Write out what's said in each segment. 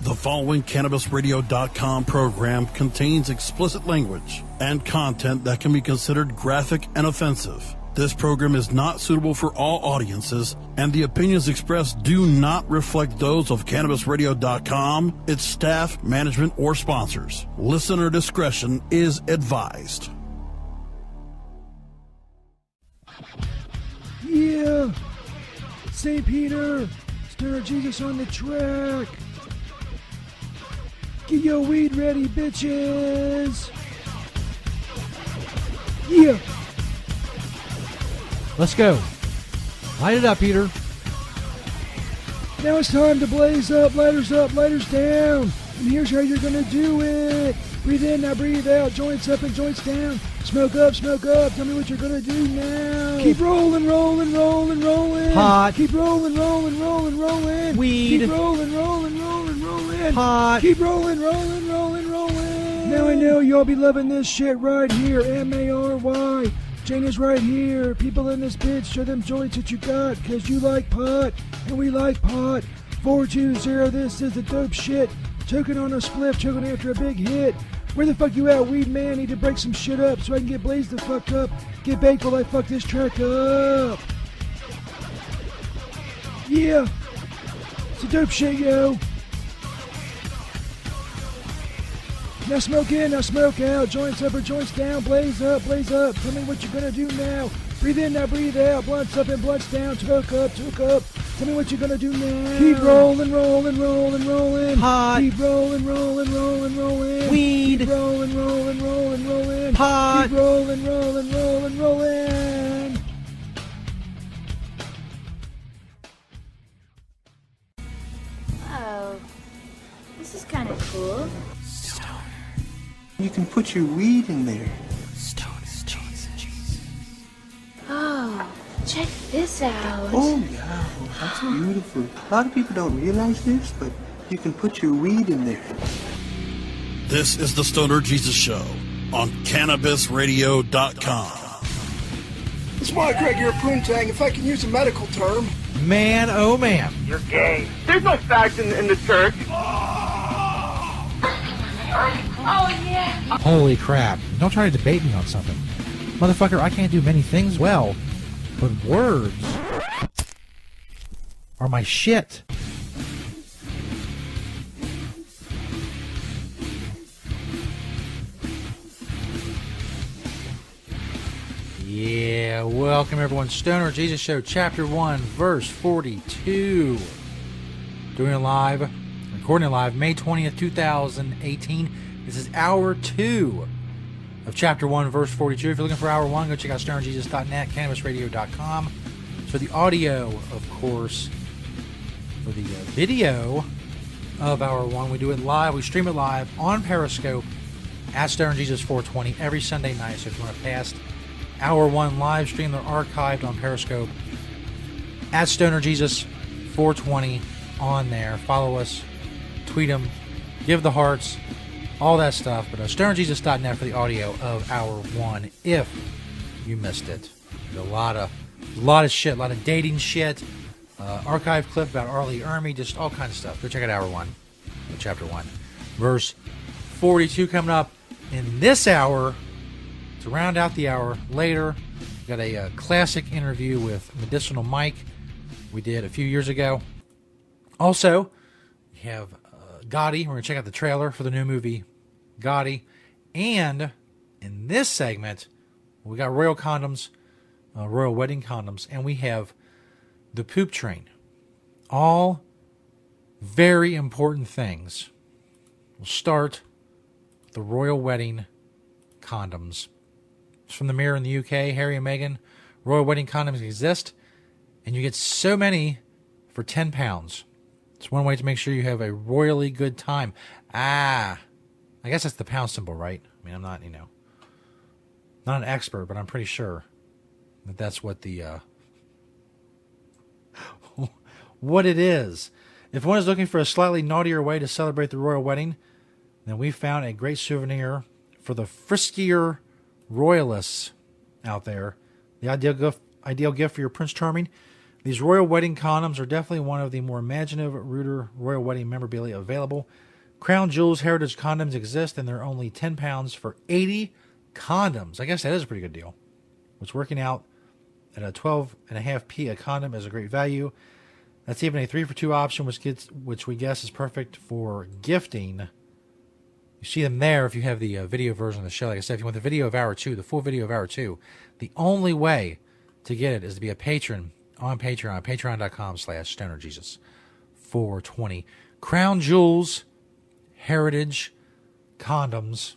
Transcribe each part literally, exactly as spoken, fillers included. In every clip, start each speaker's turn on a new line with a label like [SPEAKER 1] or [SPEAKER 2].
[SPEAKER 1] The following Cannabis Radio dot com program contains explicit language and content that can be considered graphic and offensive. This program is not suitable for all audiences, and the opinions expressed do not reflect those of Cannabis Radio dot com, its staff, management, or sponsors. Listener discretion is advised.
[SPEAKER 2] Yeah! Saint Peter! Stoner Jesus on the track! Get your weed ready, bitches! Yeah!
[SPEAKER 3] Let's go. Light it up, Peter.
[SPEAKER 2] Now it's time to blaze up, lighters up, lighters down. And here's how you're gonna do it. Breathe in, now breathe out. Joints up and joints down. Smoke up, smoke up. Tell me what you're gonna do now. Keep rolling, rolling, rolling, rolling.
[SPEAKER 3] Pot.
[SPEAKER 2] Keep rolling, rolling, rolling, rolling.
[SPEAKER 3] Weed.
[SPEAKER 2] Keep rolling, rolling, rolling, rolling.
[SPEAKER 3] Pot.
[SPEAKER 2] Keep rolling, rolling, rolling, rolling. Now I know y'all be loving this shit right here. M A R Y. Jane is right here. People in this bitch, show them joints that you got, cause you like pot, and we like pot. four two zero, this is the dope shit. Choking on a spliff, choking after a big hit. Where the fuck you at, weed man? Need to break some shit up so I can get blazed the fuck up. Get baked while I fuck this track up. Yeah. It's a dope shit, yo. Now smoke in, now smoke out. Joints up or joints down. Blaze up, blaze up. Tell me what you're gonna do now. Breathe in, now breathe out. Blunts up and blunts down. Toke up, toke up. Tell me what you're gonna do now. Keep rolling, rolling, rolling, rolling.
[SPEAKER 3] Pot.
[SPEAKER 2] Keep rolling, rolling, rolling, rolling.
[SPEAKER 3] Weed.
[SPEAKER 2] Keep rolling, rolling, rolling, rolling.
[SPEAKER 3] Pot.
[SPEAKER 2] Keep rolling, rolling, rolling, rolling.
[SPEAKER 4] Oh, this is kind of cool.
[SPEAKER 5] You can put your weed in there.
[SPEAKER 4] Oh, check this out.
[SPEAKER 5] Oh, yeah, that's beautiful. A lot of people don't realize this, but you can put your weed in there.
[SPEAKER 1] This is the Stoner Jesus Show on Cannabis Radio dot com.
[SPEAKER 6] That's why, Greg, you're a poontang, if I can use a medical term.
[SPEAKER 3] Man, oh man.
[SPEAKER 7] You're gay. There's no fags in, in the church.
[SPEAKER 4] Oh, yeah.
[SPEAKER 3] Holy crap. Don't try to debate me on something. Motherfucker, I can't do many things well, but words are my shit. Yeah, welcome everyone. Stoner Jesus Show, Chapter one, Verse forty-two. Doing it live, recording it live, May twentieth, twenty eighteen. This is Hour two of Chapter one, Verse forty-two. If you're looking for Hour one, go check out Stoner Jesus dot net, Cannabis Radio dot com. For the audio, of course, for the uh, video of Hour one, we do it live. We stream it live on Periscope at Stoner Jesus four twenty every Sunday night. So if you want to pass Hour one live stream, they're archived on Periscope at Stoner Jesus four twenty on there. Follow us, tweet them, give the hearts, all that stuff. But uh, Stoner Jesus dot net for the audio of Hour one if you missed it. There's a lot of a lot of shit, a lot of dating shit, uh, archive clip about Arlie Ermy, just all kinds of stuff. Go check out Hour one, Chapter one, Verse forty-two coming up in this hour. To round out the hour later, we got a uh, classic interview with Medicinal Mike we did a few years ago. Also, we have uh, Gotti. We're going to check out the trailer for the new movie Gotti. And in this segment, we got Royal Condoms, uh, Royal Wedding Condoms, and we have the Poop Train. All very important things. We'll start with the Royal Wedding Condoms. It's from the Mirror in the U K. Harry and Meghan. Royal Wedding Condoms exist, and you get so many for ten pounds. It's one way to make sure you have a royally good time. Ah, I guess that's the pound symbol, right? I mean, I'm not, you know, not an expert, but I'm pretty sure that that's what the, uh, what it is. If one is looking for a slightly naughtier way to celebrate the royal wedding, then we found a great souvenir for the friskier royalists out there. The ideal gift, ideal gift for your Prince Charming. These royal wedding condoms are definitely one of the more imaginative, ruder royal wedding memorabilia available. Crown Jewels Heritage condoms exist, and they're only ten pounds for eighty condoms. I guess that is a pretty good deal. It's working out at a twelve and a half p a condom is a great value. That's even a three for two option, which gets, which we guess is perfect for gifting. You see them there if you have the uh, video version of the show. Like I said, if you want the video of hour two, the full video of hour two, the only way to get it is to be a patron on Patreon, patreon.com slash stonerjesus four twenty. Crown Jewels Heritage condoms.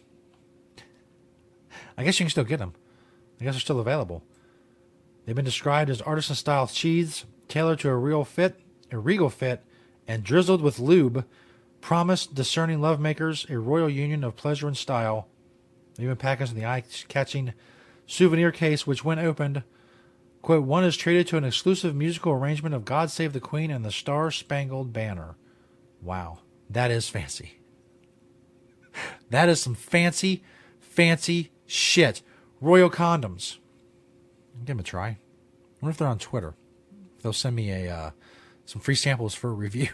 [SPEAKER 3] I guess you can still get them. I guess they're still available. They've been described as artisan-style sheaths, tailored to a real fit, a regal fit, and drizzled with lube, promise discerning lovemakers a royal union of pleasure and style. They've been packaged in the eye-catching souvenir case, which, when opened, quote, one is treated to an exclusive musical arrangement of God Save the Queen and the Star-Spangled Banner. Wow, that is fancy. That is some fancy, fancy shit. Royal condoms. Give them a try. I wonder if they're on Twitter. If they'll send me a uh, some free samples for a review.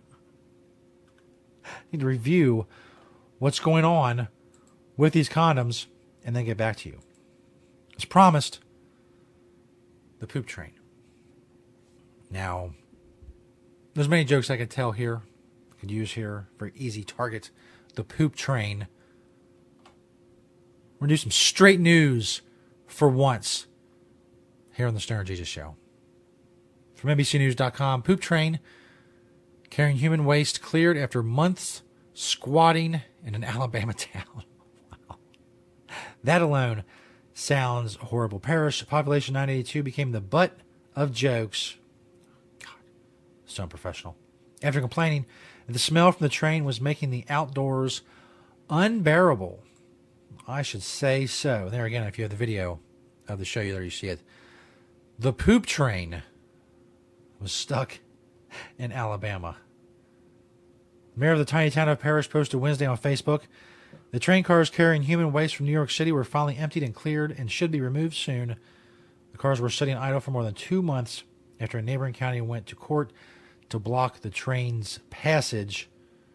[SPEAKER 3] I need to review what's going on with these condoms and then get back to you. As promised, the poop train. Now, there's many jokes I could tell here, I could use here. Very easy target. The poop train. We're going to do some straight news for once here on the Stoner Jesus Show. From N B C News dot com, poop train carrying human waste cleared after months squatting in an Alabama town. Wow. That alone sounds horrible. Parish population nine eighty-two became the butt of jokes. God, so unprofessional. After complaining that the smell from the train was making the outdoors unbearable. I should say so. There again, if you have the video of the show, there you see it. The poop train was stuck in Alabama. The mayor of the tiny town of Parish posted Wednesday on Facebook, the train cars carrying human waste from New York City were finally emptied and cleared and should be removed soon. The cars were sitting idle for more than two months after a neighboring county went to court to block the train's passage.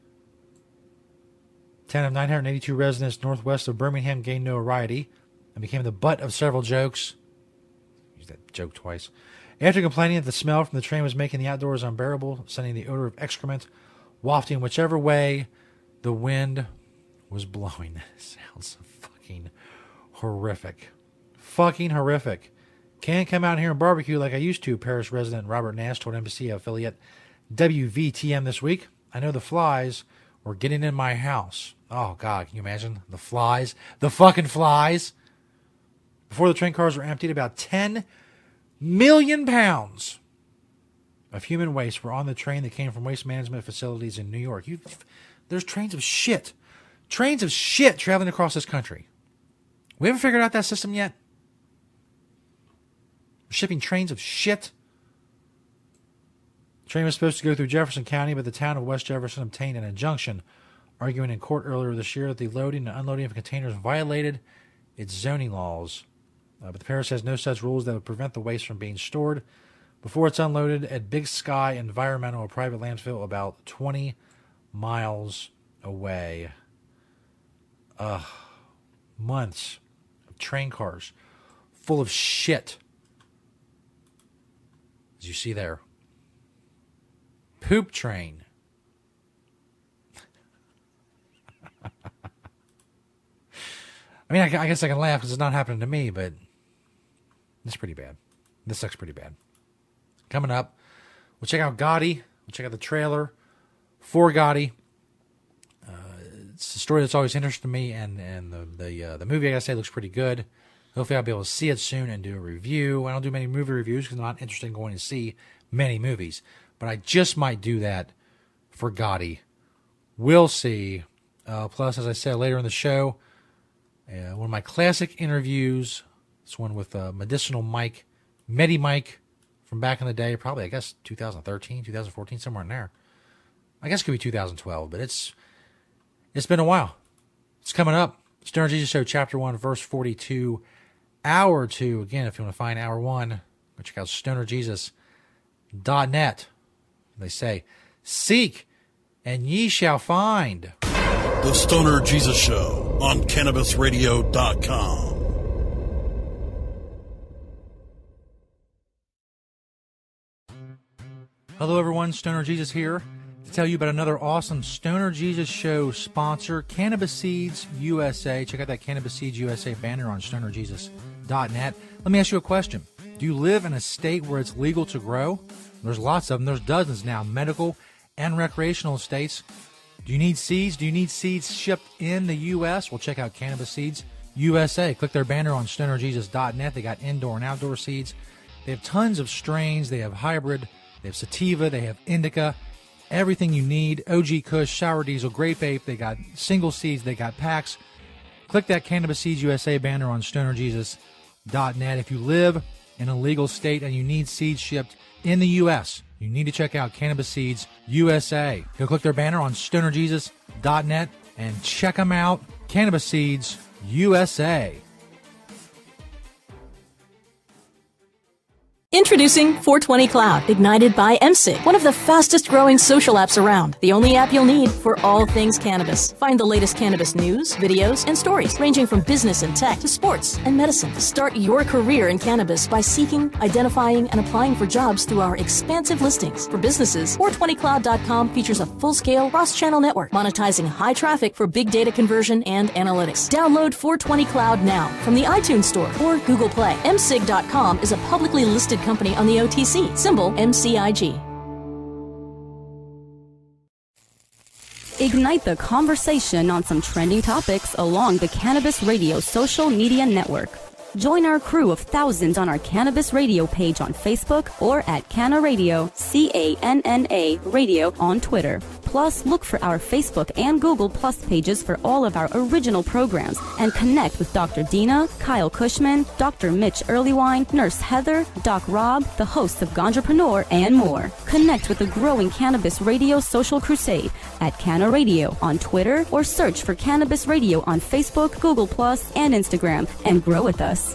[SPEAKER 3] Ten of nine hundred eighty-two residents northwest of Birmingham gained notoriety and became the butt of several jokes. Use that joke twice. After complaining that the smell from the train was making the outdoors unbearable, sending the odor of excrement wafting whichever way the wind was blowing. Sounds fucking horrific. Fucking horrific. Can't come out here and barbecue like I used to, Parish resident Robert Nash told N B C affiliate W V T M this week. I know the flies were getting in my house. Oh, God, can you imagine? The flies. The fucking flies. Before the train cars were emptied, about ten million pounds of human waste were on the train that came from waste management facilities in New York. You, there's trains of shit. Trains of shit traveling across this country. We haven't figured out that system yet. We're shipping trains of shit. The train was supposed to go through Jefferson County, but the town of West Jefferson obtained an injunction, arguing in court earlier this year that the loading and unloading of containers violated its zoning laws. Uh, but the parish has no such rules that would prevent the waste from being stored before it's unloaded at Big Sky Environmental, a private landfill about twenty miles away. Ugh. Months of train cars full of shit. As you see there. Poop train. I mean, I, I guess I can laugh because it's not happening to me, but it's pretty bad. This sucks pretty bad. Coming up, we'll check out Gotti. We'll check out the trailer for Gotti. Uh, it's a story that's always interested me, and, and the the, uh, the movie, I gotta say, looks pretty good. Hopefully I'll be able to see it soon and do a review. I don't do many movie reviews because I'm not interested in going to see many movies. But I just might do that for Gotti. We'll see. Uh, plus, as I said later in the show, uh, one of my classic interviews, this one with uh, Medicinal Mike, Medi Mike from back in the day, probably, I guess, two thousand thirteen, two thousand fourteen, somewhere in there. I guess it could be two thousand twelve, but it's it's been a while. It's coming up. Stoner Jesus Show, Chapter one, Verse forty-two, Hour two. Again, if you want to find Hour one, go check out stoner jesus dot net. They say, seek and ye shall find.
[SPEAKER 1] The Stoner Jesus Show on Cannabis Radio dot com.
[SPEAKER 3] Hello everyone, Stoner Jesus here to tell you about another awesome Stoner Jesus Show sponsor, Cannabis Seeds U S A. Check out that Cannabis Seeds U S A banner on Stoner Jesus dot net. Let me ask you a question. Do you live in a state where it's legal to grow? There's lots of them. There's dozens now, medical and recreational states. Do you need seeds? Do you need seeds shipped in the U S? Well, check out Cannabis Seeds U S A. Click their banner on Stoner Jesus dot net. They got indoor and outdoor seeds. They have tons of strains. They have hybrid. They have sativa. They have indica. Everything you need. O G Kush, Sour Diesel, Grape Ape. They got single seeds. They got packs. Click that Cannabis Seeds U S A banner on Stoner Jesus dot net. If you live in a legal state and you need seeds shipped in the U S, you need to check out Cannabis Seeds U S A. Go click their banner on Stoner Jesus dot net and check them out. Cannabis Seeds U S A.
[SPEAKER 8] Introducing four twenty Cloud, ignited by M S I G, one of the fastest growing social apps around. The only app you'll need for all things cannabis. Find the latest cannabis news, videos, and stories, ranging from business and tech to sports and medicine. Start your career in cannabis by seeking, identifying, and applying for jobs through our expansive listings. For businesses, four twenty cloud dot com features a full-scale cross-channel network, monetizing high traffic for big data conversion and analytics. Download four twenty Cloud now from the iTunes Store or Google Play. M S I G dot com is a publicly listed company on the O T C, symbol M C I G.
[SPEAKER 9] Ignite the conversation on some trending topics along the Cannabis Radio social media network. Join our crew of thousands on our Cannabis Radio page on Facebook or at Canna Radio, C A N N A Radio on Twitter. Plus, look for our Facebook and Google Plus pages for all of our original programs and connect with Doctor Dina, Kyle Cushman, Doctor Mitch Earlywine, Nurse Heather, Doc Rob, the hosts of Ganjapreneur, and more. Connect with the growing Cannabis Radio social crusade at Canna Radio on Twitter or search for Cannabis Radio on Facebook, Google Plus, and Instagram and grow with us.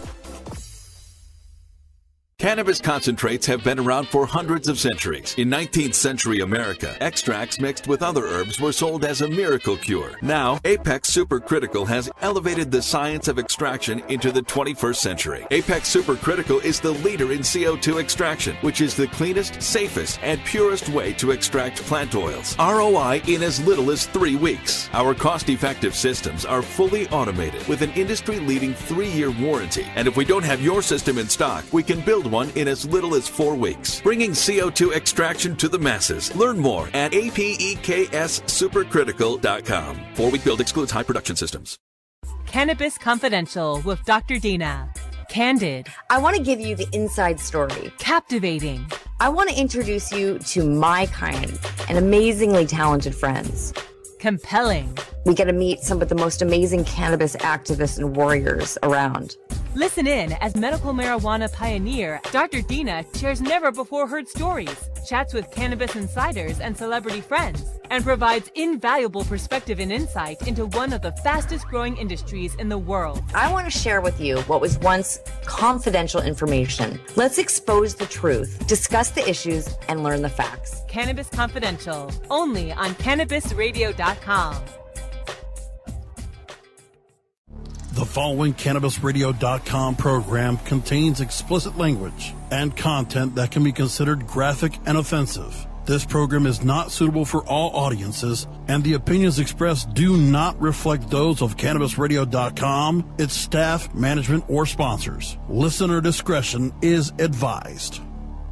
[SPEAKER 10] Cannabis concentrates have been around for hundreds of centuries. In nineteenth century America, extracts mixed with other herbs were sold as a miracle cure. Now, Apex Supercritical has elevated the science of extraction into the twenty-first century. Apex Supercritical is the leader in C O two extraction, which is the cleanest, safest, and purest way to extract plant oils. R O I in as little as three weeks. Our cost-effective systems are fully automated with an industry-leading three-year warranty. And if we don't have your system in stock, we can build one in as little as four weeks, bringing C O two extraction to the masses. Learn more at A P E K S supercritical dot com. Four-week build excludes high production systems.
[SPEAKER 11] Cannabis Confidential with Doctor Dina. Candid.
[SPEAKER 12] I want to give you the inside story.
[SPEAKER 11] Captivating.
[SPEAKER 12] I want to introduce you to my kind and amazingly talented friends.
[SPEAKER 11] Compelling.
[SPEAKER 12] We get to meet some of the most amazing cannabis activists and warriors around.
[SPEAKER 11] Listen in as medical marijuana pioneer Doctor Dina shares never-before-heard stories, chats with cannabis insiders and celebrity friends, and provides invaluable perspective and insight into one of the fastest-growing industries in the world.
[SPEAKER 12] I want to share with you what was once confidential information. Let's expose the truth, discuss the issues, and learn the facts.
[SPEAKER 11] Cannabis Confidential, only on Cannabis Radio dot com.
[SPEAKER 1] The following Cannabis Radio dot com program contains explicit language and content that can be considered graphic and offensive. This program is not suitable for all audiences, and the opinions expressed do not reflect those of Cannabis Radio dot com, its staff, management, or sponsors. Listener discretion is advised.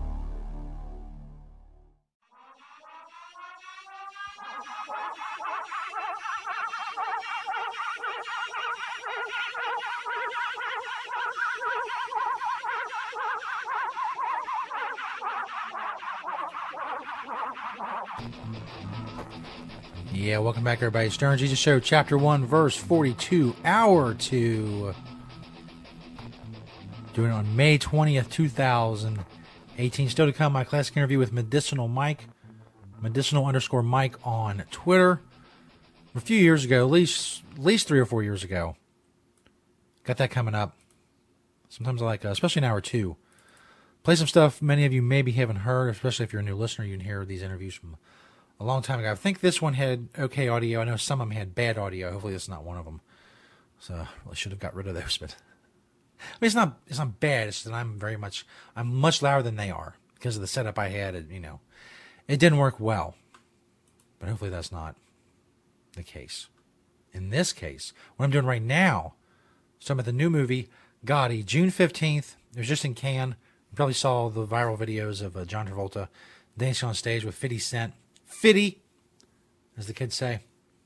[SPEAKER 3] Yeah, welcome back, everybody. Stoner Jesus Show, Chapter one, Verse forty-two, Hour two. Doing it on May twentieth, two thousand eighteen. Still to come, my classic interview with Medicinal Mike. Medicinal underscore Mike on Twitter. A few years ago, at least, at least three or four years ago. Got that coming up. Sometimes I like, uh, especially in hour two. play some stuff many of you maybe haven't heard, especially if you're a new listener. You can hear these interviews from a long time ago. I think this one had okay audio. I know some of them had bad audio. Hopefully this is not one of them. So I really should have got rid of those. But I mean, it's not it's not bad. It's that I'm very much I'm much louder than they are because of the setup I had. It, you know, it didn't work well. But hopefully that's not the case. In this case, what I'm doing right now, so I'm at the new movie Gotti, June fifteenth. It was just in Cannes. You probably saw the viral videos of uh, John Travolta dancing on stage with fifty Cent. fifty, as the kids say.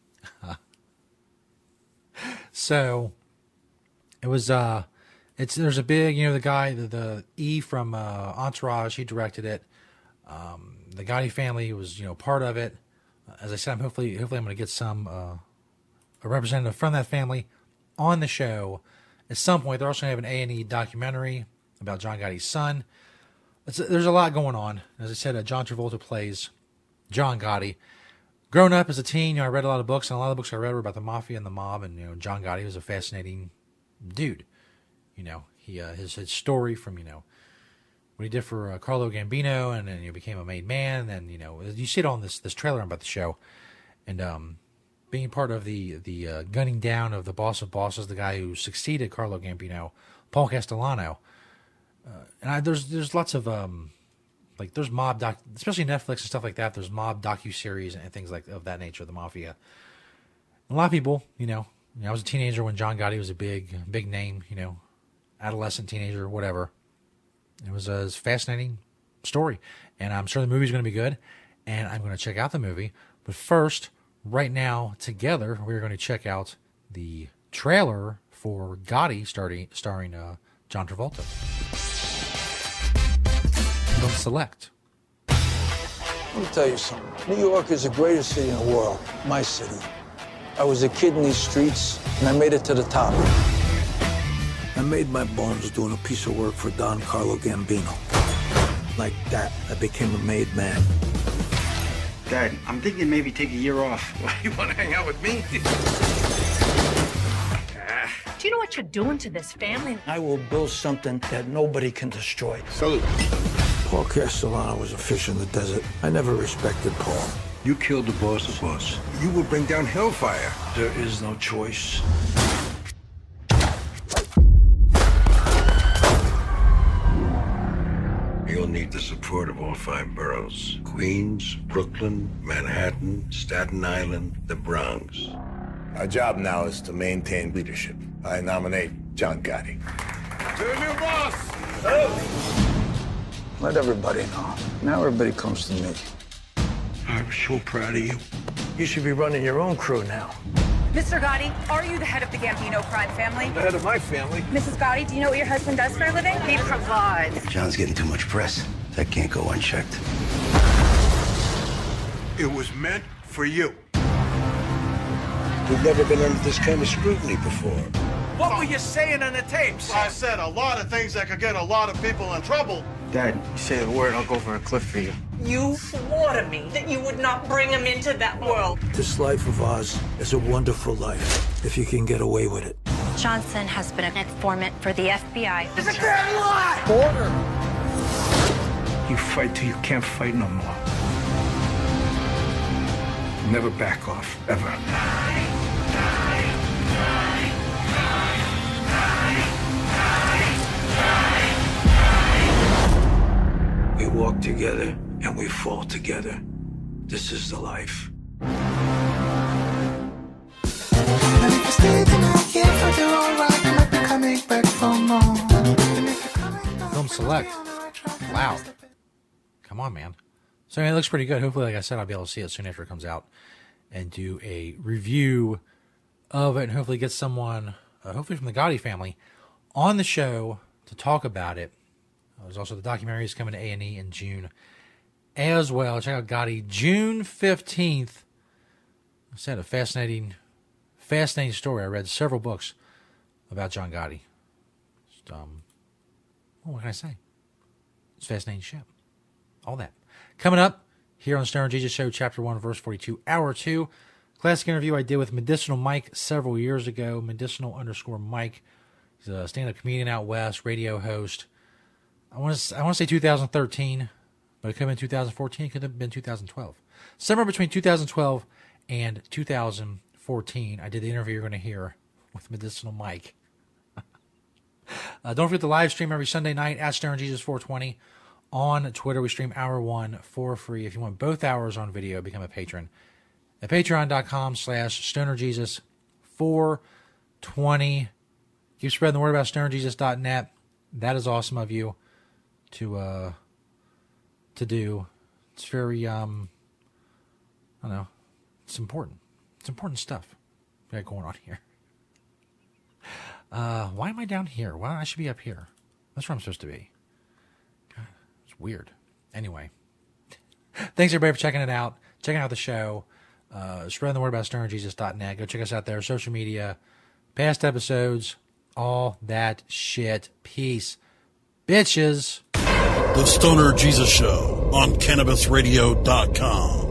[SPEAKER 3] So, it was, uh, it's, there's a big, you know, the guy, the, the E from uh, Entourage, he directed it. Um, the Gotti family was, you know, part of it. As I said, I'm hopefully, hopefully I'm going to get some, uh, a representative from that family on the show. At some point, they're also going to have an A and E documentary about John Gotti's son. It's, there's a lot going on. As I said, uh, John Travolta plays John Gotti. Growing up as a teen, you know, I read a lot of books, and a lot of the books I read were about the mafia and the mob, and, you know, John Gotti was a fascinating dude. You know, he uh, his, his story from, you know, what he did for uh, Carlo Gambino, and then he you know, became a made man, and then, you know, you see it on this this trailer about the show, and um, being part of the, the uh, gunning down of the boss of bosses, the guy who succeeded Carlo Gambino, Paul Castellano. Uh, and I, there's there's lots of... Um, Like there's mob doc, especially Netflix and stuff like that. There's mob docu-series and things like of that nature, the mafia. A lot of people, you know, you know, I was a teenager when John Gotti was a big, big name, you know, adolescent, teenager, whatever. It was a fascinating story, and I'm sure the movie's going to be good, and I'm going to check out the movie. But first, right now, together, we're going to check out the trailer for Gotti, starting starring uh, John Travolta. Select.
[SPEAKER 13] Let me tell you something. New York is the greatest city in the world. My city. I was a kid in these streets, and I made it to the top. I made my bones doing a piece of work for Don Carlo Gambino. Like that, I became a made man.
[SPEAKER 14] Dad, I'm thinking maybe take a year off. You want to hang out with me?
[SPEAKER 15] Do you know what you're doing to this family?
[SPEAKER 13] I will build something that nobody can destroy.
[SPEAKER 14] Salute.
[SPEAKER 13] Paul Castellano was a fish in the desert. I never respected Paul.
[SPEAKER 14] You killed the boss of boss. You will bring down hellfire.
[SPEAKER 13] There is no choice.
[SPEAKER 14] You'll need the support of all five boroughs. Queens, Brooklyn, Manhattan, Staten Island, the Bronx.
[SPEAKER 16] Our job now is to maintain leadership. I nominate John Gotti.
[SPEAKER 14] To the new boss!
[SPEAKER 13] Oh. Let everybody know. Now everybody comes to me.
[SPEAKER 14] I'm so proud of you.
[SPEAKER 13] You should be running your own crew now.
[SPEAKER 15] Mister Gotti, are you the head of the Gambino crime family?
[SPEAKER 13] The head of my family.
[SPEAKER 15] Missus Gotti, do you know what your husband does for a living? He provides.
[SPEAKER 14] John's getting too much press. That can't go unchecked. It was meant for you. We've never been under this kind of scrutiny before.
[SPEAKER 13] What were you saying on the tapes?
[SPEAKER 17] I said a lot of things that could get a lot of people in trouble.
[SPEAKER 14] Dad, you say the word, I'll go over a cliff for you.
[SPEAKER 15] You swore to me that you would not bring him into that world.
[SPEAKER 13] This life of ours is a wonderful life, if you can get away with it.
[SPEAKER 18] Johnson has been an informant for the F B I.
[SPEAKER 15] It's a damn lie!
[SPEAKER 13] Order!
[SPEAKER 14] You fight till you can't fight no more. Never back off, ever.
[SPEAKER 13] We walk together and we fall together. This is the life.
[SPEAKER 3] Film Select. Wow. Come on, man. So I mean, it looks pretty good. Hopefully, like I said, I'll be able to see it soon after it comes out and do a review of it, and hopefully get someone, uh, hopefully from the Gotti family, on the show to talk about it. Uh, there's also the documentary is coming to A and E in June as well. Check out Gotti, June fifteenth. I said a fascinating, fascinating story. I read several books about John Gotti. Just, um, what can I say? It's a fascinating shit. All that. Coming up here on the Stoner Jesus Show, Chapter one, Verse forty-two, Hour two. Classic interview I did with Medicinal Mike several years ago. Medicinal underscore Mike. He's a stand-up comedian out west, radio host. I want to I want to say two thousand thirteen, but it could have been two thousand fourteen. It could have been two thousand twelve. Somewhere between two thousand twelve and two thousand fourteen, I did the interview you're going to hear with Medicinal Mike. uh, don't forget to live stream every Sunday night at Stoner Jesus four twenty. On Twitter, we stream hour one for free. If you want both hours on video, become a patron at patreon.com slash Stoner Jesus four twenty. Keep spreading the word about stoner jesus dot net. That is awesome of you to uh to do. It's very um I don't know. It's important. It's important stuff we got going on here. Uh why am I down here? Why I should be up here? That's where I'm supposed to be. God, it's weird. Anyway. Thanks everybody for checking it out. Checking out the show. Uh spreading the word about stoner jesus dot net. Go check us out there. Social media. Past episodes. All that shit. Peace. Bitches.
[SPEAKER 1] The Stoner Jesus Show on Cannabis Radio dot com.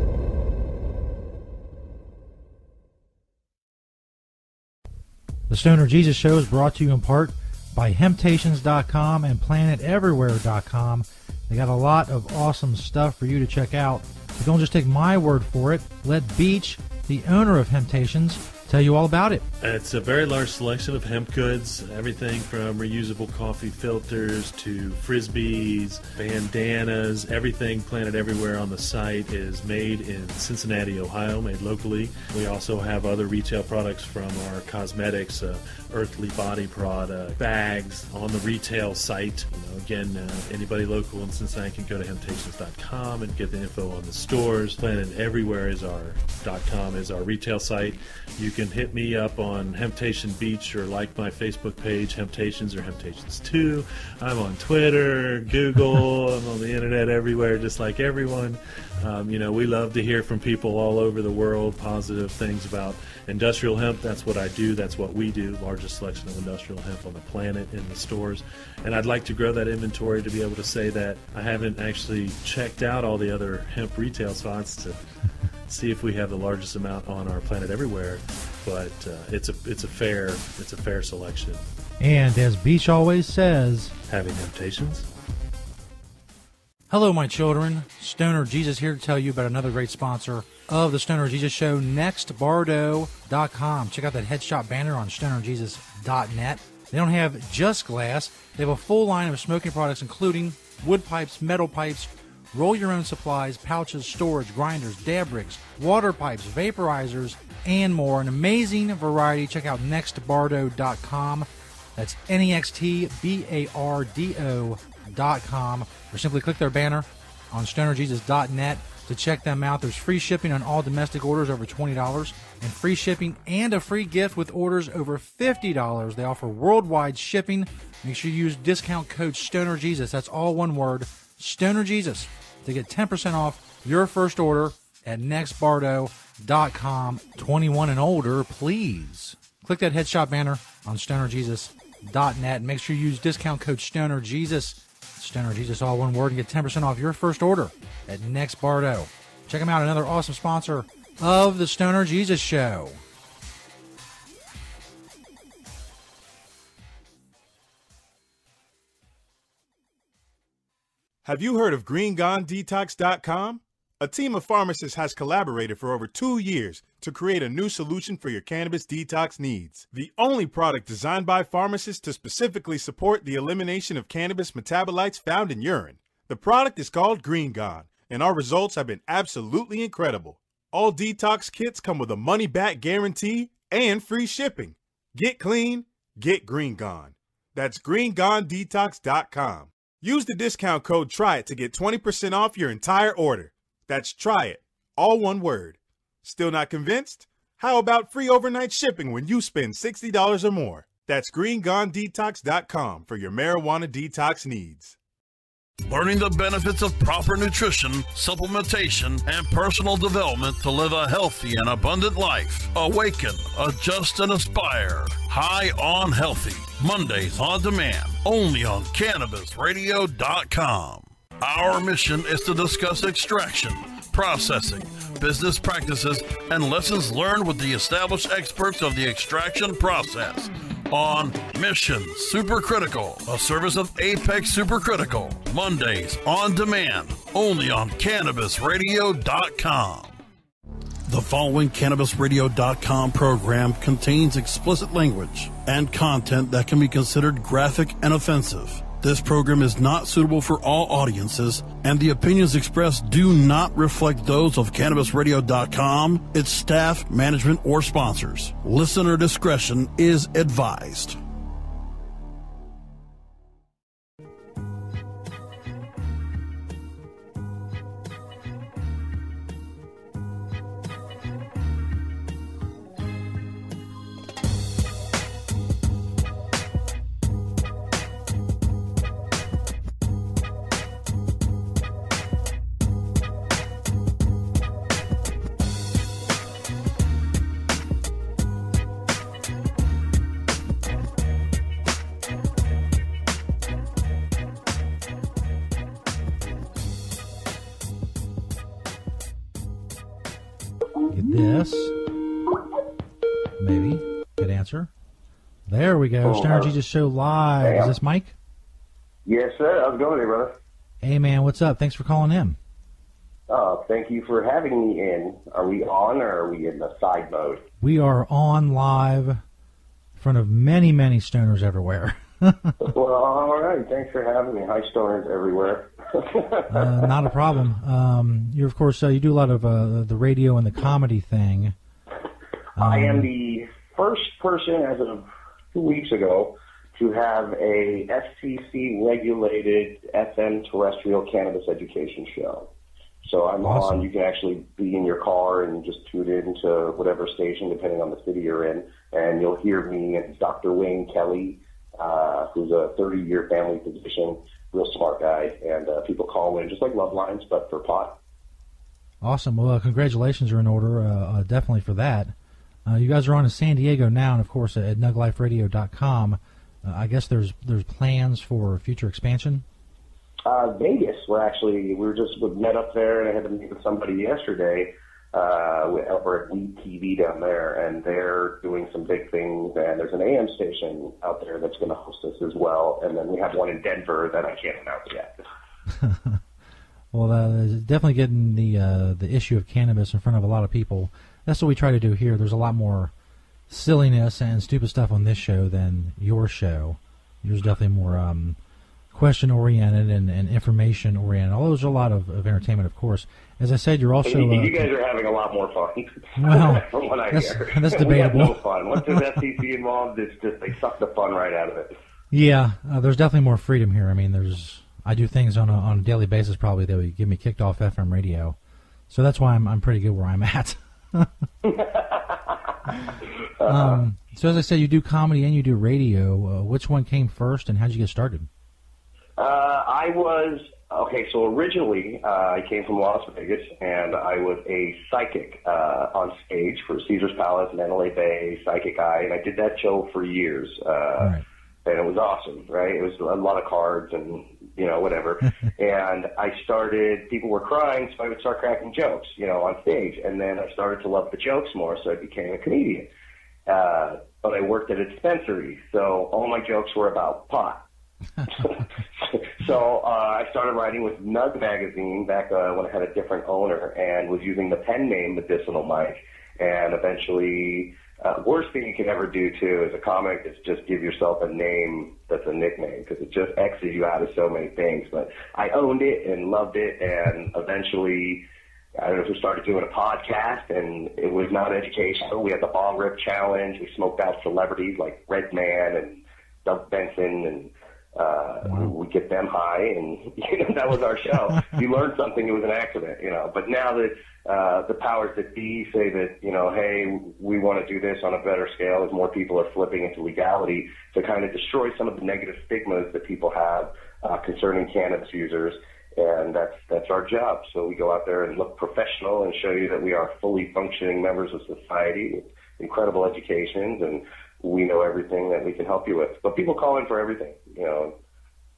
[SPEAKER 3] The Stoner Jesus Show is brought to you in part by Hemptations dot com and Planet Everywhere dot com. They got a lot of awesome stuff for you to check out. But don't just take my word for it. Let Beach, the owner of Hemptations, tell you all about it.
[SPEAKER 19] It's a very large selection of hemp goods, everything from reusable coffee filters to frisbees, bandanas, everything Planet Everywhere on the site is made in Cincinnati, Ohio, made locally. We also have other retail products from our cosmetics, uh, Earthly Body product, bags on the retail site. You know, again, uh, anybody local in Cincinnati can go to Hemptations dot com and get the info on the stores. Planet Everywhere is our .com is our retail site. You can hit me up on Hemptation Beach or like my Facebook page, Hemptations or Hemptations two. I'm on Twitter, Google, I'm on the internet everywhere, just like everyone. Um, you know, we love to hear from people all over the world, positive things about industrial hemp. That's what I do. That's what we do. Largest selection of industrial hemp on the planet in the stores. And I'd like to grow that inventory to be able to say that I haven't actually checked out all the other hemp retail spots to see if we have the largest amount on our Planet Everywhere. But uh, it's a it's a fair it's a fair selection.
[SPEAKER 3] And as Beach always says,
[SPEAKER 19] having temptations.
[SPEAKER 3] Hello, my children. Stoner Jesus here to tell you about another great sponsor of the Stoner Jesus Show, next bardo dot com. Check out that headshot banner on stoner jesus dot net. They don't have just glass. They have a full line of smoking products, including wood pipes, metal pipes, roll your own supplies, pouches, storage, grinders, dab rigs, water pipes, vaporizers, and more. An amazing variety. Check out next bardo dot com. That's N E X T B A R D O dot com. Or simply click their banner on stoner jesus dot net to check them out. There's free shipping on all domestic orders over twenty dollars and free shipping and a free gift with orders over fifty dollars. They offer worldwide shipping. Make sure you use discount code STONERJesus. That's all one word, STONERJesus, to get ten percent off your first order at next bardo dot com. twenty-one and older, please. Click that headshot banner on stoner jesus dot net and make sure you use discount code STONERJesus. STONERJesus, all one word, and get ten percent off your first order at Next Bardo. Check them out, another awesome sponsor of the Stoner Jesus Show.
[SPEAKER 20] Have you heard of green gon detox dot com? A team of pharmacists has collaborated for over two years to create a new solution for your cannabis detox needs. The only product designed by pharmacists to specifically support the elimination of cannabis metabolites found in urine. The product is called GreenGon, and our results have been absolutely incredible. All detox kits come with a money-back guarantee and free shipping. Get clean, get GreenGon. That's green gon detox dot com. Use the discount code TRYIT to get twenty percent off your entire order. That's try it, all one word. Still not convinced? How about free overnight shipping when you spend sixty dollars or more? That's green gon detox dot com for your marijuana detox needs.
[SPEAKER 1] Learning the benefits of proper nutrition, supplementation, and personal development to live a healthy and abundant life. Awaken, adjust, and aspire. High on Healthy. Mondays on demand. Only on Cannabis Radio dot com. Our mission is to discuss extraction, processing, business practices, and lessons learned with the established experts of the extraction process. on Mission Supercritical, a service of Apex Supercritical. Mondays on demand, only on Cannabis Radio dot com. The following Cannabis Radio dot com program contains explicit language and content that can be considered graphic and offensive. This program is not suitable for all audiences, and the opinions expressed do not reflect those of Cannabis Radio dot com, its staff, management, or sponsors. Listener discretion is advised.
[SPEAKER 3] There we go.
[SPEAKER 21] Oh,
[SPEAKER 3] Stoner
[SPEAKER 21] uh,
[SPEAKER 3] Jesus Show live.
[SPEAKER 21] hey,
[SPEAKER 3] Is this Mike?
[SPEAKER 21] Yes, sir. How's it going, brother?
[SPEAKER 3] Hey, man. What's up? Thanks for calling in.
[SPEAKER 21] Uh, thank you for having me in. Are we on or are we in the side mode?
[SPEAKER 3] We are on live in front of many, many stoners everywhere.
[SPEAKER 21] Well, all right. Thanks for having me. Hi, stoners everywhere.
[SPEAKER 3] uh, not a problem. Um, you're, of course, uh, you do a lot of uh, the radio and the comedy thing. Um,
[SPEAKER 21] I am the first person as of two weeks ago to have a F C C-regulated F M terrestrial cannabis education show. So I'm
[SPEAKER 3] awesome.
[SPEAKER 21] on, you can actually be in your car and just tune in to whatever station, depending on the city you're in, and you'll hear me and Doctor Wayne Kelly, uh, who's a thirty-year family physician, real smart guy, and uh, people call in, just like Love Lines, but for pot.
[SPEAKER 3] Awesome. Well, uh, congratulations are in order, uh, uh, definitely for that. Uh, you guys are on in San Diego now, and of course at Nug Life Radio dot com. Uh, I guess there's there's plans for future expansion.
[SPEAKER 21] Uh, Vegas, we're actually we were just we met up there, and I had to meet with somebody yesterday uh, over at Weed T V down there, and they're doing some big things. And there's an A M station out there that's going to host us as well, and then we have one in Denver that I can't announce yet.
[SPEAKER 3] Well, uh, definitely getting the uh, the issue of cannabis in front of a lot of people. That's what we try to do here. There's a lot more silliness and stupid stuff on this show than your show. Yours is definitely more um, question-oriented and, and information-oriented, although there's a lot of, of entertainment, of course. As I said, you're also...
[SPEAKER 21] You,
[SPEAKER 3] uh,
[SPEAKER 21] you guys are having a lot more fun,
[SPEAKER 3] well,
[SPEAKER 21] from what I
[SPEAKER 3] that's,
[SPEAKER 21] hear.
[SPEAKER 3] that's
[SPEAKER 21] We have
[SPEAKER 3] debatable.
[SPEAKER 21] no fun. Once there's F C C involved, it's just they suck the fun right out of it.
[SPEAKER 3] Yeah, uh, there's definitely more freedom here. I mean, there's I do things on a, on a daily basis probably that would get me kicked off F M radio. So that's why I'm I'm pretty good where I'm at. um, so as I said, you do comedy and you do radio. Uh, which one came first, and how did you get started?
[SPEAKER 21] Uh, I was, okay, so originally uh, I came from Las Vegas, and I was a psychic uh, on stage for Caesar's Palace, Mandalay Bay, Psychic Eye, and I did that show for years. Uh,
[SPEAKER 3] right.
[SPEAKER 21] And it was awesome, right? It was a lot of cards and, you know, whatever. And I started, people were crying, so I would start cracking jokes, you know, on stage. And then I started to love the jokes more, so I became a comedian. Uh, but I worked at a dispensary, so all my jokes were about pot. So uh, I started writing with Nug magazine back uh, when I had a different owner, and was using the pen name Medicinal Mike. And eventually, uh, worst thing you can ever do too as a comic is just give yourself a name that's a nickname, because it just X's you out of so many things. But I owned it and loved it, and eventually, I don't know if we started doing a podcast, and it was not educational. We had the Bong Rip Challenge. We smoked out celebrities like Redman and Doug Benson, and uh, wow. we get them high, and you know, that was our show. If you learned something, it was an accident, you know. But now that uh, the powers that be say that, you know, hey, we want to do this on a better scale, as more people are flipping into legality to kind of destroy some of the negative stigmas that people have uh, concerning cannabis users. And that's that's our job. So we go out there and look professional and show you that we are fully functioning members of society with incredible educations, and we know everything that we can help you with. But people call in for everything. You know,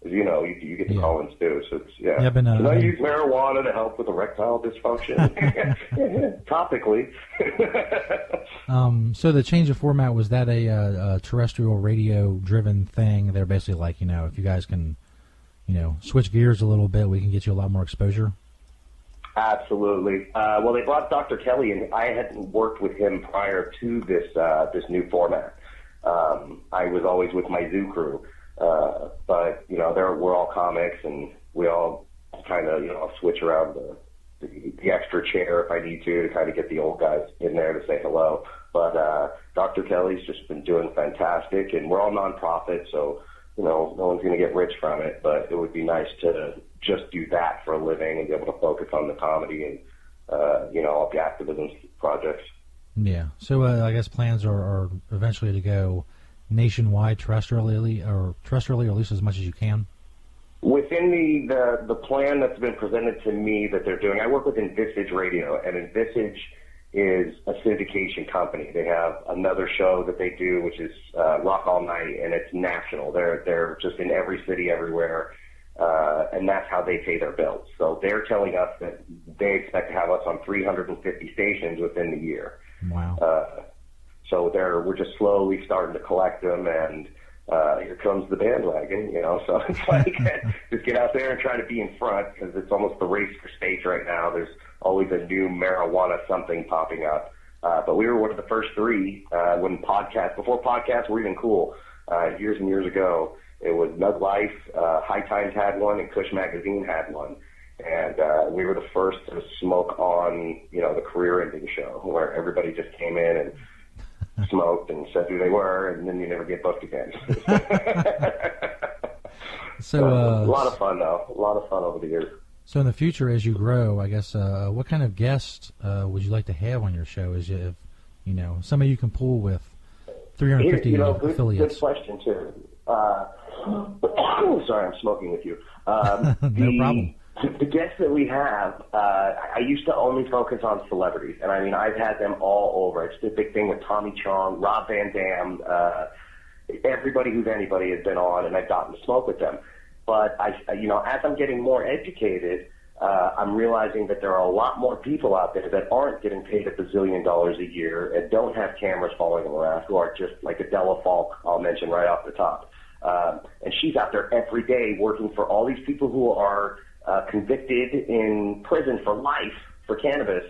[SPEAKER 21] You know, you, you get the
[SPEAKER 3] Yeah.
[SPEAKER 21] call-ins too. So it's yeah.
[SPEAKER 3] Yeah, I've been, uh,
[SPEAKER 21] Can I
[SPEAKER 3] I've been-
[SPEAKER 21] use marijuana to help with erectile dysfunction? Topically.
[SPEAKER 3] Um, so the change of format, was that a, uh, a terrestrial radio-driven thing? They're basically like, you know, if you guys can, you know, switch gears a little bit, we can get you a lot more exposure.
[SPEAKER 21] Absolutely. Uh, well, they brought Doctor Kelly, and I hadn't worked with him prior to this uh, this new format. Um, I was always with my zoo crew, uh, but you know, they're, we're all comics, and we all kind of you know switch around the, the the extra chair if I need to to kind of get the old guys in there to say hello. But uh, Doctor Kelly's just been doing fantastic, and we're all nonprofit, so you know no one's going to get rich from it. But it would be nice to just do that for a living and be able to focus on the comedy and uh, you know all the activism projects.
[SPEAKER 3] Yeah. So uh, I guess plans are, are eventually to go nationwide terrestrially, or terrestrially, or at least as much as you can.
[SPEAKER 21] Within the, the, the plan that's been presented to me that they're doing, I work with Envisage Radio, and Envisage is a syndication company. They have another show that they do, which is uh, Rock All Night, and it's national. They're they're just in every city, everywhere, uh, and that's how they pay their bills. So they're telling us that they expect to have us on three hundred fifty stations within the year.
[SPEAKER 3] Wow.
[SPEAKER 21] Uh, so they're we're just slowly starting to collect them, and uh, here comes the bandwagon, you know. So it's like just get out there and try to be in front, because it's almost the race for states right now. There's always a new marijuana something popping up. Uh, but we were one of the first three uh, when podcasts, before podcasts were even cool, uh, years and years ago. It was Nug Life, uh, High Times had one, and Kush Magazine had one. And uh, we were the first to smoke on, you know, the career-ending show, where everybody just came in and smoked and said who they were, and then you never get booked again.
[SPEAKER 3] So uh,
[SPEAKER 21] a lot of fun, though. A lot of fun over the years.
[SPEAKER 3] So in the future, as you grow, I guess, uh, what kind of guests uh, would you like to have on your show? Is you, if, you know, somebody you can pull with three hundred fifty
[SPEAKER 21] you know, good,
[SPEAKER 3] affiliates?
[SPEAKER 21] Good question, too. Uh, sorry, I'm smoking with you. Um,
[SPEAKER 3] no
[SPEAKER 21] the,
[SPEAKER 3] problem.
[SPEAKER 21] The, the guests that we have, uh, I used to only focus on celebrities, and I mean, I've had them all over. It's the big thing with Tommy Chong, Rob Van Dam, uh, everybody who's anybody has been on, and I've gotten to smoke with them. But I, you know, as I'm getting more educated, uh, I'm realizing that there are a lot more people out there that aren't getting paid a bazillion dollars a year and don't have cameras following them around, who are just like Adela Falk, I'll mention right off the top. Um, and she's out there every day working for all these people who are uh, convicted in prison for life for cannabis.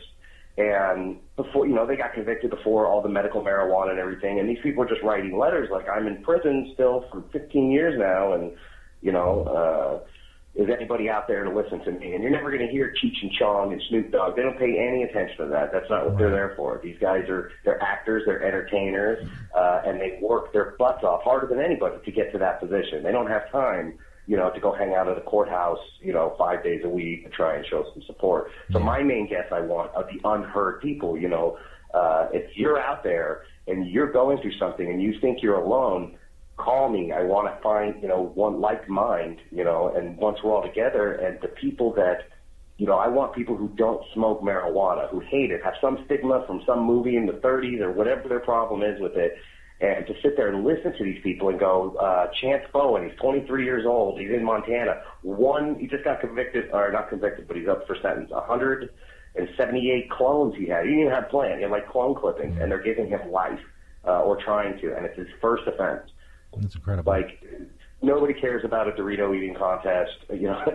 [SPEAKER 21] And before, you know, they got convicted before all the medical marijuana and everything. And these people are just writing letters like, I'm in prison still for fifteen years now. And, you know, uh, is anybody out there to listen to me? And you're never going to hear Cheech and Chong and Snoop Dogg. They don't pay any attention to that. That's not what they're there for. These guys are, they're actors, they're entertainers, uh, and they work their butts off harder than anybody to get to that position. They don't have time, you know, to go hang out at a courthouse, you know, five days a week to try and show some support. So my main guess I want are the unheard people, you know. Uh, if you're out there and you're going through something and you think you're alone, call me. I want to find, you know, one like mind, you know, and once we're all together, and the people that, you know, I want people who don't smoke marijuana, who hate it, have some stigma from some movie in the thirties or whatever their problem is with it, and to sit there and listen to these people and go, uh, Chance Bowen, he's twenty-three years old, he's in Montana, one, he just got convicted, or not convicted, but he's up for sentence, one hundred seventy-eight clones he had. He didn't even have plans, he had like clone clippings, and they're giving him life, uh, or trying to, and it's his first offense.
[SPEAKER 3] That's incredible.
[SPEAKER 21] Like, nobody cares about a Dorito eating contest. You know,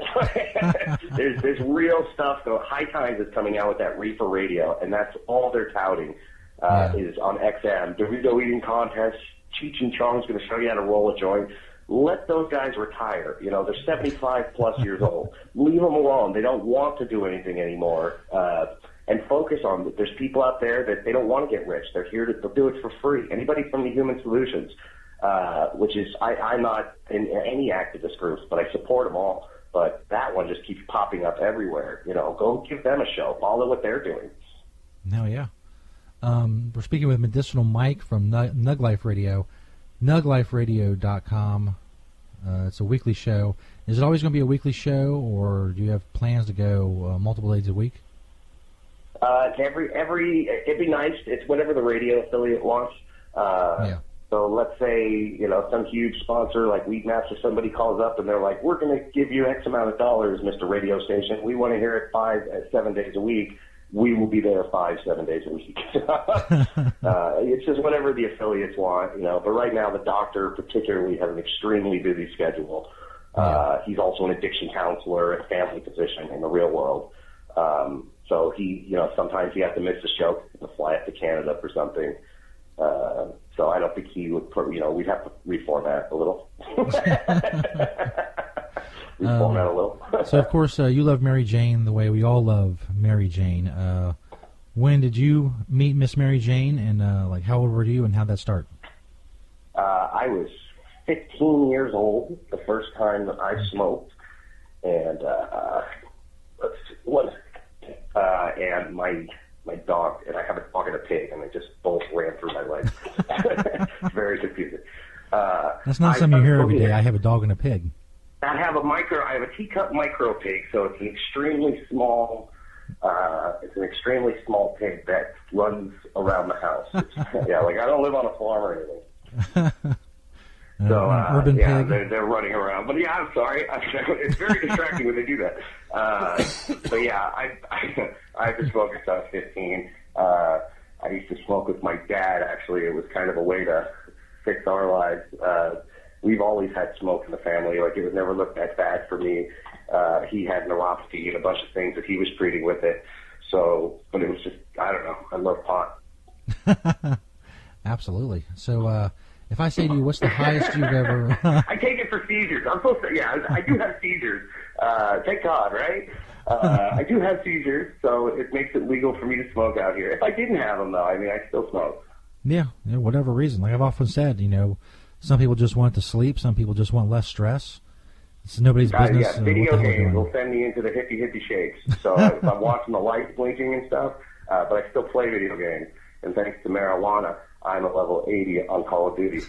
[SPEAKER 21] there's there's real stuff. Though High Times is coming out with that reefer radio, and that's all they're touting uh, yeah. is on X M. Dorito eating contest. Cheech and Chong's going to show you how to roll a joint. Let those guys retire. You know, they're seventy-five plus years old. Leave them alone. They don't want to do anything anymore. Uh, and focus on, there's people out there that they don't want to get rich. They're here to they'll do it for free. Anybody from the Human Solutions. Uh, which is, I, I'm not in any activist groups, but I support them all. But that one just keeps popping up everywhere. You know, go give them a show. Follow what they're doing.
[SPEAKER 3] No, yeah. Um, we're speaking with Medicinal Mike from Nug, Nug Life Radio, nug life radio dot com. Uh, it's a weekly show. Is it always going to be a weekly show, or do you have plans to go uh, multiple days a week?
[SPEAKER 21] Uh, every, every, it'd be nice. It's whatever the radio affiliate wants. Uh,
[SPEAKER 3] yeah.
[SPEAKER 21] So let's say, you know, some huge sponsor like Weedmaster, somebody calls up and they're like, we're going to give you X amount of dollars, Mister Radio Station. We want to hear it five, seven days a week. We will be there five, seven days a week. uh, it's just whatever the affiliates want, you know. But right now, the doctor particularly has an extremely busy schedule. Uh, he's also an addiction counselor and family physician in the real world. Um, so he, you know, sometimes he has to miss a show to fly up to Canada for something. Uh, so I don't think he would put, you know, we'd have to reformat a little. reformat um, a little.
[SPEAKER 3] So, of course, uh, you love Mary Jane the way we all love Mary Jane. Uh, when did you meet Miss Mary Jane, and, uh, like, how old were you, and how'd that start?
[SPEAKER 21] Uh, I was fifteen years old the first time that I smoked, and, uh, let's see, what, uh, and my... my dog, and I have a dog and a pig, and they just both ran through my legs. It's very confusing. Uh,
[SPEAKER 3] That's not something I, you hear every day. I have a dog and a pig.
[SPEAKER 21] I have a micro, I have a teacup micro pig, so it's an extremely small, uh, it's an extremely small pig that runs around the house. It's, yeah, like I don't live on a farm or anything. So, uh,
[SPEAKER 3] urban
[SPEAKER 21] yeah,
[SPEAKER 3] pig.
[SPEAKER 21] they're, they're running around. But yeah, I'm sorry. It's very distracting when they do that. Uh, but yeah, I, I, I've been smoking since I was fifteen. Uh, I used to smoke with my dad, actually. It was kind of a way to fix our lives. Uh, we've always had smoke in the family. Like, it would never look that bad for me. Uh, he had neuropathy and a bunch of things that he was treating with it. So, but it was just, I don't know. I love pot.
[SPEAKER 3] Absolutely. So, uh, if I say to you, what's the highest you've ever...
[SPEAKER 21] I take it for seizures. I'm supposed to, yeah, I do have seizures. Uh, thank God, right? Uh, I do have seizures, so it makes it legal for me to smoke out here. If I didn't have them, though, I mean, I still smoke.
[SPEAKER 3] Yeah, yeah, whatever reason. Like I've often said, you know, some people just want to sleep, some people just want less stress. It's nobody's
[SPEAKER 21] Uh,
[SPEAKER 3] business.
[SPEAKER 21] yeah,
[SPEAKER 3] uh,
[SPEAKER 21] video
[SPEAKER 3] what the hell
[SPEAKER 21] games
[SPEAKER 3] they're
[SPEAKER 21] will send me into the hippie hippie shakes. So if I'm watching the lights blinking and stuff, uh, but I still play video games. And thanks to marijuana, I'm a level eighty on Call of Duty.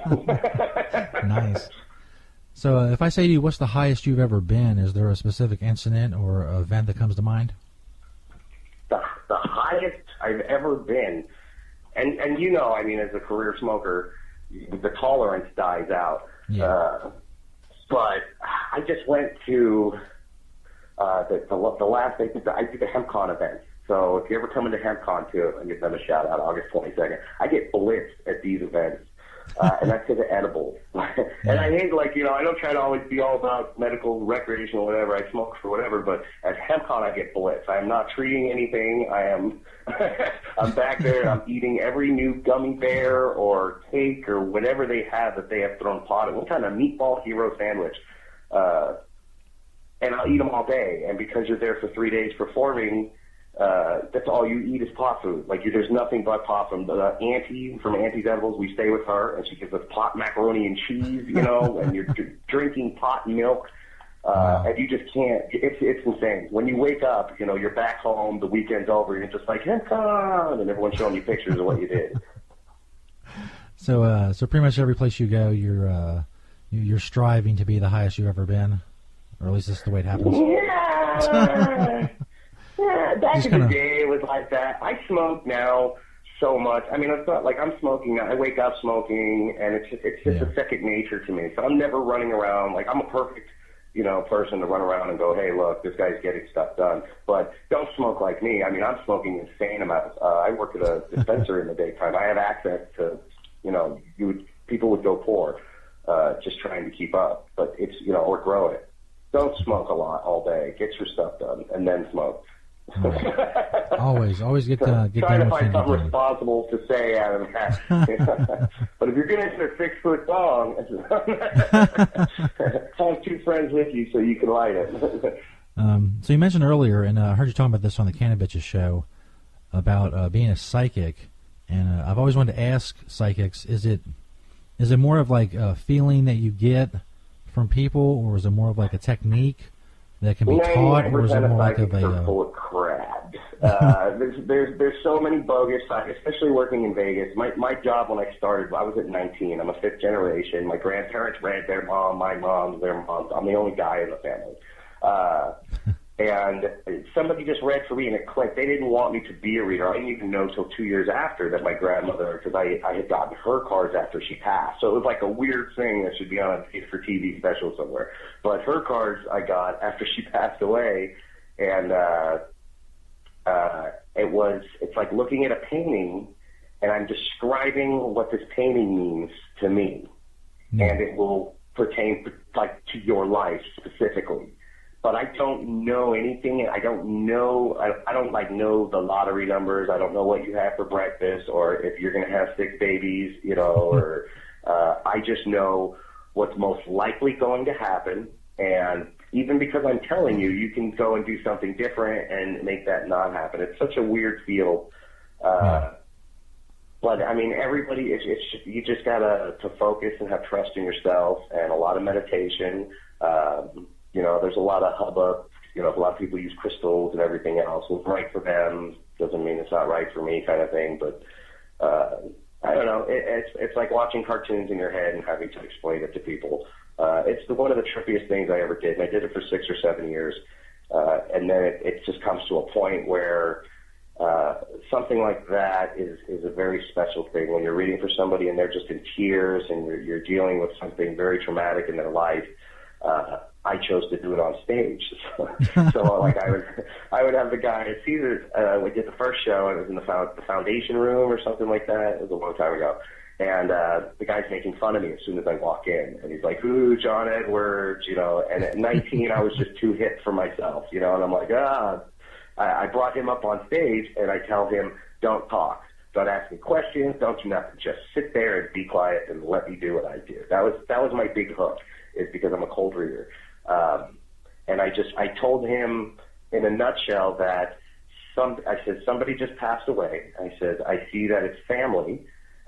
[SPEAKER 3] Nice. So uh, if I say to you, what's the highest you've ever been, is there a specific incident or event that comes to mind?
[SPEAKER 21] The, the highest I've ever been, and, and you know, I mean, as a career smoker, the tolerance dies out.
[SPEAKER 3] Yeah.
[SPEAKER 21] Uh, but I just went to uh, the, the, the last, I did the, I did the HempCon event. So if you ever come into HempCon too, and give them a shout out, August twenty-second, I get blitzed at these events. Uh, and that's because of edibles. And I hate, like, you know, I don't try to always be all about medical, recreational, whatever. I smoke for whatever, but at HempCon I get blitzed. I am not treating anything. I am, I'm back there and I'm eating every new gummy bear or cake or whatever they have that they have thrown pot in. What kind of meatball hero sandwich? Uh, and I'll eat them all day. And because you're there for three days performing, uh, that's all you eat is pot food. Like, you, there's nothing but pot. From the uh, Auntie from Auntie's Edibles, we stay with her, and she gives us pot macaroni and cheese, you know, and you're d- drinking pot and milk, uh, wow. and you just can't. It's it's insane. When you wake up, you know, you're back home, the weekend's over, you're just like, HempCon, and everyone's showing you pictures of what you did.
[SPEAKER 3] So, uh, so pretty much every place you go, you're uh, you're striving to be the highest you've ever been, or at least that's the way it happens.
[SPEAKER 21] Yeah. Yeah, back
[SPEAKER 3] Just
[SPEAKER 21] in
[SPEAKER 3] kinda...
[SPEAKER 21] the day, it was like that. I smoke now so much. I mean, it's not like I'm smoking. I wake up smoking, and it's just, it's just
[SPEAKER 3] yeah.
[SPEAKER 21] a second nature to me. So I'm never running around. Like, I'm a perfect, you know, person to run around and go, hey, look, this guy's getting stuff done. But don't smoke like me. I mean, I'm smoking insane amounts. Uh, I work at a dispensary in the daytime. I have access to, you know, you would, people would go poor uh, just trying to keep up. But it's, you know, or grow it. Don't smoke a lot all day. Get your stuff done, and then smoke.
[SPEAKER 3] Right. Always, always get uh, get
[SPEAKER 21] Trying
[SPEAKER 3] done
[SPEAKER 21] to
[SPEAKER 3] what
[SPEAKER 21] find
[SPEAKER 3] you
[SPEAKER 21] something
[SPEAKER 3] need to do.
[SPEAKER 21] responsible to say out of the hat. But if you're going to hit a six foot bong, have two friends with you so you can light it.
[SPEAKER 3] Um, so you mentioned earlier, and uh, I heard you talking about this on the Cannabitches show, about uh, being a psychic, and uh, I've always wanted to ask psychics: is it is it more of like a feeling that you get from people, or is it more of like a technique that can be taught, or is it more like of a...
[SPEAKER 21] Are full of crap. Uh, there's, there's, there's so many bogus, especially working in Vegas. My, my job when I started, I was at nineteen. I'm a fifth generation. My grandparents ran their mom, my mom, their mom. I'm the only guy in the family. Uh, And somebody just read for me, and it clicked. They didn't want me to be a reader. I didn't even know till two years after that my grandmother, because I, I had gotten her cards after she passed. So it was like a weird thing that should be on a for T V special somewhere. But her cards I got after she passed away, and uh, uh, it was, it's like looking at a painting, and I'm describing what this painting means to me. Mm. And it will pertain like to your life specifically. But I don't know anything. I don't know. I, I don't like know the lottery numbers. I don't know what you have for breakfast, or if you're going to have six babies, you know. Or uh, I just know what's most likely going to happen. And even because I'm telling you, you can go and do something different and make that not happen. It's such a weird field. Uh, yeah. But I mean, everybody. It's, it's you just gotta to focus and have trust in yourself, and a lot of meditation. Um, You know, there's a lot of hubbub. You know, a lot of people use crystals and everything else. What's right for them doesn't mean it's not right for me, kind of thing. But uh, I don't know. It, it's it's like watching cartoons in your head and having to explain it to people. Uh, it's the, one of the trippiest things I ever did, and I did it for six or seven years. Uh, and then it, it just comes to a point where uh, something like that is is a very special thing when you're reading for somebody and they're just in tears and you're you're dealing with something very traumatic in their life. Uh, I chose to do it on stage. So, so like I would, I would have the guy. It's either uh, we did the first show, and it was in the, found, the foundation room or something like that. It was a long time ago, and uh, the guy's making fun of me as soon as I walk in, and he's like, "Ooh, John Edwards," you know. And at nineteen, I was just too hip for myself, you know. And I'm like, ah. I, I brought him up on stage, and I tell him, "Don't talk. Don't ask me questions. Don't do nothing. Just sit there and be quiet and let me do what I do." That was that was my big hook, is because I'm a cold reader. Um, and I just, I told him in a nutshell that some, I said, somebody just passed away. I said, I see that it's family.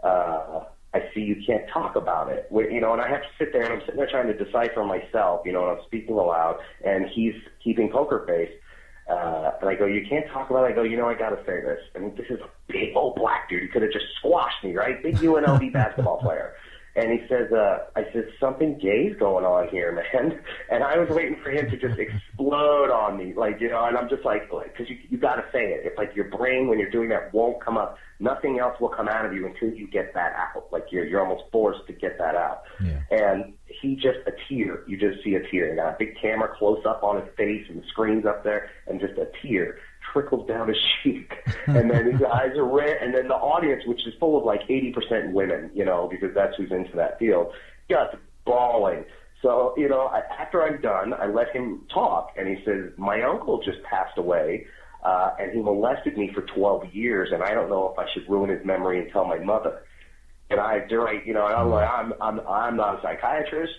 [SPEAKER 21] Uh, I see you can't talk about it. We, you know, and I have to sit there, and I'm sitting there trying to decipher myself, you know, and I'm speaking aloud, and he's keeping poker face. Uh, and I go, you can't talk about it. I go, you know, I got to say this. And this is a big old black dude. He could have just squashed me, right? Big U N L V basketball player. And he says, uh, I said, something gay's going on here, man. And I was waiting for him to just explode on me, like, you know, and I'm just like, because you, you got to say it. It's like your brain, when you're doing that, won't come up. Nothing else will come out of you until you get that out. Like you're, you're almost forced to get that out. Yeah. And he just, a tear, you just see a tear. He got a big camera close up on his face and the screen's up there, and just a tear trickles down his cheek. And then his eyes are red, and then the audience, which is full of like eighty percent women, you know, because that's who's into that field, got bawling. So, you know, I, after I'm done, I let him talk, and he says, my uncle just passed away, uh, and he molested me for twelve years, and I don't know if I should ruin his memory and tell my mother. And I, you know, I'm like, I'm, I'm, I'm not a psychiatrist.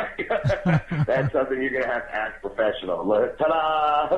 [SPEAKER 21] That's something you're gonna have to ask professional. Ta-da!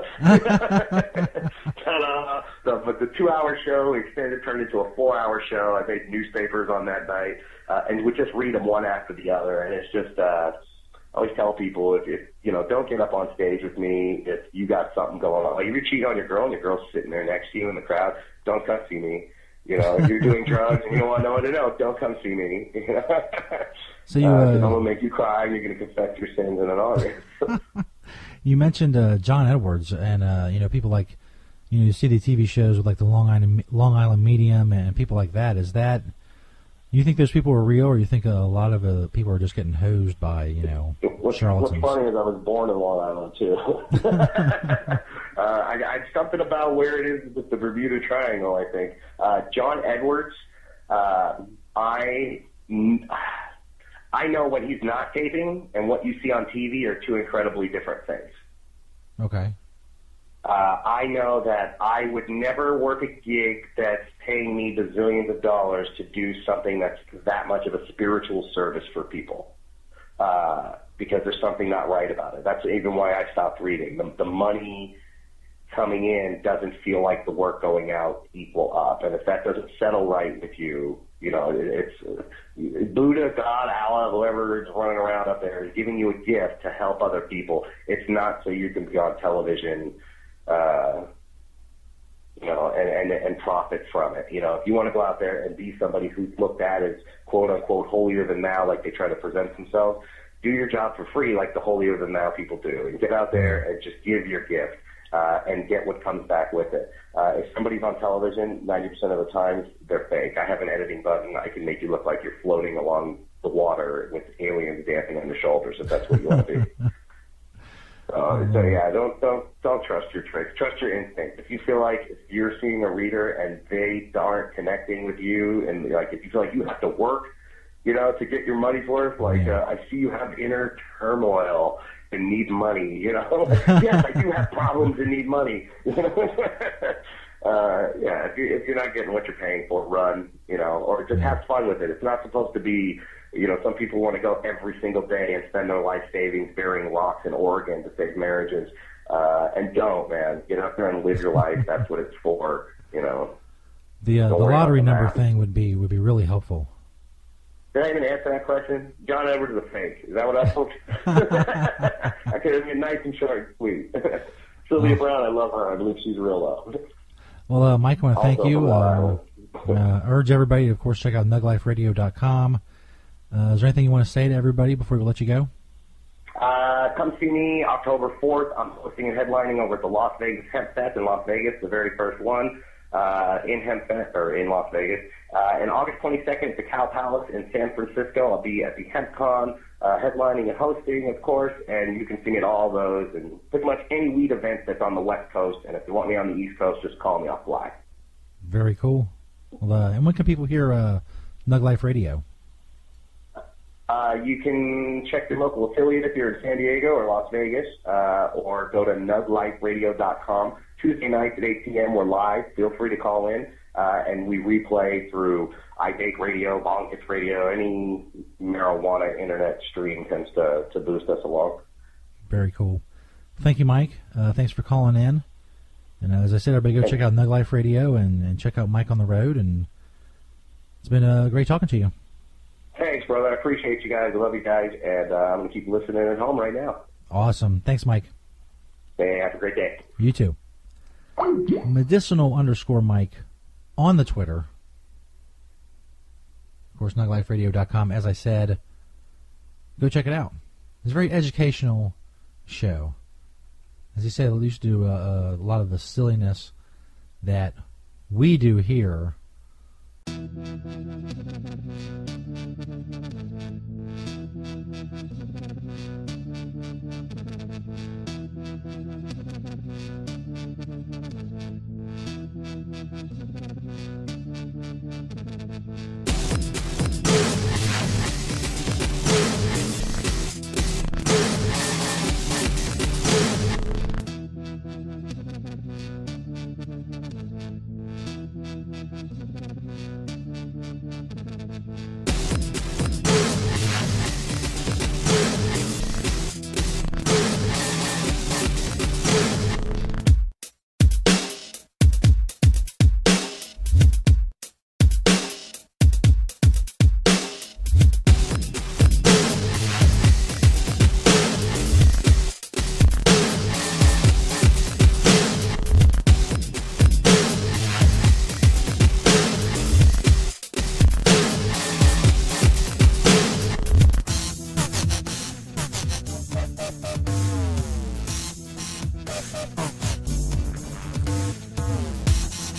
[SPEAKER 21] Ta-da! So, but the two-hour show extended, turned into a four-hour show. I made newspapers on that night, uh, and would just read them one after the other. And it's just, uh, I always tell people, if, if you know, don't get up on stage with me if you got something going on. Like if you cheat on your girl and your girl's sitting there next to you in the crowd, don't come see me. You know, if you're doing drugs and you don't want no one to know, don't come see me. You know?
[SPEAKER 3] So you, uh,
[SPEAKER 21] uh, I'm going to make you cry, and you're going to confess your sins in an audience.
[SPEAKER 3] You mentioned uh, John Edwards, and, uh, you know, people like, you know, you see the T V shows with like the Long Island, Long Island Medium and people like that. Is that, you think those people are real, or you think a lot of uh, people are just getting hosed by, you know,
[SPEAKER 21] what's,
[SPEAKER 3] charlatans?
[SPEAKER 21] What's funny is I was born in Long Island, too. uh, I, I, something about where it is with the Bermuda Triangle, I think. Uh, John Edwards, uh, I, I know what he's not taping and what you see on T V are two incredibly different things.
[SPEAKER 3] Okay.
[SPEAKER 21] Uh, I know that I would never work a gig that's paying me bazillions of dollars to do something that's that much of a spiritual service for people, uh, because there's something not right about it. That's even why I stopped reading. The, the money coming in doesn't feel like the work going out equal up, and if that doesn't settle right with you, you know, it, it's uh, Buddha, God, Allah, whoever is running around up there is giving you a gift to help other people. It's not so you can be on television, Uh, you know, and, and, and profit from it. You know, if you want to go out there and be somebody who's looked at as quote unquote holier than thou, like they try to present themselves, do your job for free like the holier than thou people do, and get out there and just give your gift. uh, and get what comes back with it. Uh, if somebody's on television, ninety percent of the times, they're fake. I have an editing button. I can make you look like you're floating along the water with aliens dancing on your shoulders, if that's what you want to be. Uh, so yeah, don't don't don't trust your tricks. Trust your instinct. If you feel like if you're seeing a reader and they aren't connecting with you, and like if you feel like you have to work, you know, to get your money's worth, like uh, I see you have inner turmoil and need money. You know, yes, I do have problems and need money. You know, uh, yeah. If, you, if you're not getting what you're paying for, run. You know, or just have fun with it. It's not supposed to be. You know, some people want to go every single day and spend their life savings burying rocks in Oregon to save marriages. Uh, and don't, man. Get out there and live your life. That's what it's for, you know.
[SPEAKER 3] The uh, the lottery number thing would be would be really helpful.
[SPEAKER 21] Did I even answer that question? John Edwards is a fake. Is that what I told you? I could have been nice and short and sweet. Sylvia Brown, I love her. I believe she's real love.
[SPEAKER 3] Well, uh, Mike, I want to thank
[SPEAKER 21] Also
[SPEAKER 3] you. Uh, uh, urge everybody to, of course, check out nug life radio dot com. Uh, is there anything you want to say to everybody before we let you go?
[SPEAKER 21] Uh, come see me October fourth. I'm hosting and headlining over at the Las Vegas Hemp Fest in Las Vegas, the very first one uh, in Hemp Fest, or in Las Vegas. Uh, and August twenty-second at the Cow Palace in San Francisco. I'll be at the HempCon, uh, headlining and hosting, of course, and you can see me at all those and pretty much any weed event that's on the West Coast. And if you want me on the East Coast, just call me. I'll fly.
[SPEAKER 3] Very cool. Well, uh, and when can people hear uh, Nug Life Radio?
[SPEAKER 21] Uh, you can check your local affiliate if you're in San Diego or Las Vegas, uh, or go to nug life radio dot com. Tuesday nights at eight p.m. we're live. Feel free to call in, uh, and we replay through iBake Radio, Bonkits Radio, any marijuana internet stream tends to, to boost us along.
[SPEAKER 3] Very cool. Thank you, Mike. Uh, thanks for calling in. And uh, as I said, everybody go
[SPEAKER 21] Thanks.
[SPEAKER 3] check out Nug Life Radio and, and check out Mike on the road. And it's been uh, great talking to you.
[SPEAKER 21] Thanks, brother. I appreciate you guys. I love you guys, and uh, I'm going to keep listening at home right now.
[SPEAKER 3] Awesome. Thanks, Mike.
[SPEAKER 21] Hey, have a great day.
[SPEAKER 3] You too. Medicinal underscore Mike on the Twitter. Of course, nug life radio dot com. As I said, go check it out. It's a very educational show. As he said, we used to do a, a lot of the silliness that we do here.
[SPEAKER 1] Oh.